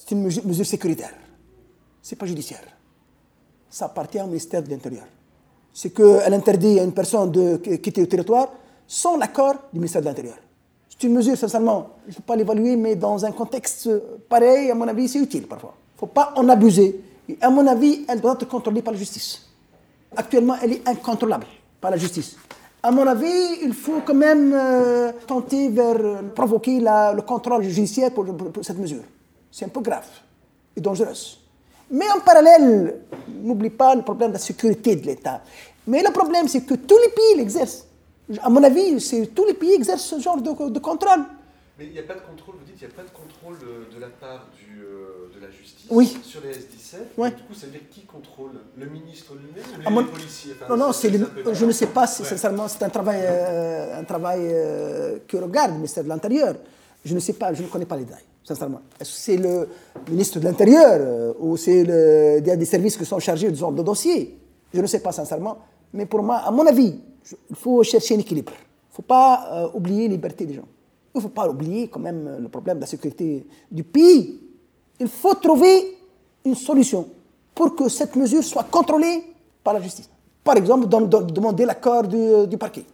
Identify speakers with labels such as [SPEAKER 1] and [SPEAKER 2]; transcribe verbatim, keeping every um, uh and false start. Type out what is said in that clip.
[SPEAKER 1] c'est une mesure, mesure sécuritaire. Ce n'est pas judiciaire. Ça appartient au ministère de l'Intérieur. C'est qu'elle interdit à une personne de quitter le territoire sans l'accord du ministère de l'Intérieur. C'est une mesure, sincèrement, il ne faut pas l'évaluer, mais dans un contexte pareil, à mon avis, c'est utile parfois. Il ne faut pas en abuser. Et à mon avis, elle doit être contrôlée par la justice. Actuellement, elle est incontrôlable par la justice. À mon avis, il faut quand même euh, tenter vers euh, provoquer la, le contrôle judiciaire pour, pour, pour cette mesure. C'est un peu grave et dangereux. Mais en parallèle, n'oublie pas le problème de la sécurité de l'État. Mais le problème, c'est que tous les pays l'exercent. À mon avis, c'est, tous les pays exercent ce genre de, de contrôle.
[SPEAKER 2] Mais il n'y a pas de contrôle, vous dites, il n'y a pas de contrôle de, de la part du, euh, de la justice
[SPEAKER 1] oui.
[SPEAKER 2] sur les S dix-sept.
[SPEAKER 1] Oui.
[SPEAKER 2] Du coup, ça veut dire qui contrôle? Le ministre lui-même ou les,
[SPEAKER 1] ah, mon...
[SPEAKER 2] les policiers enfin,
[SPEAKER 1] Non, non, c'est les... je ne sais pas, si,
[SPEAKER 2] ouais.
[SPEAKER 1] sincèrement, c'est un travail, euh, un travail euh, que regarde le ministère de l'Intérieur. Je ne sais pas, je ne connais pas les détails, sincèrement. Est-ce que c'est le ministre de l'Intérieur euh, ou c'est le... il y a des services qui sont chargés de ce genre de dossier? Je ne sais pas, sincèrement. Mais pour moi, à mon avis, je... il faut chercher un équilibre. Il ne faut pas euh, oublier la liberté des gens. Il ne faut pas oublier quand même le problème de la sécurité du pays. Il faut trouver une solution pour que cette mesure soit contrôlée par la justice. Par exemple, dans, dans, demander l'accord du, du parquet.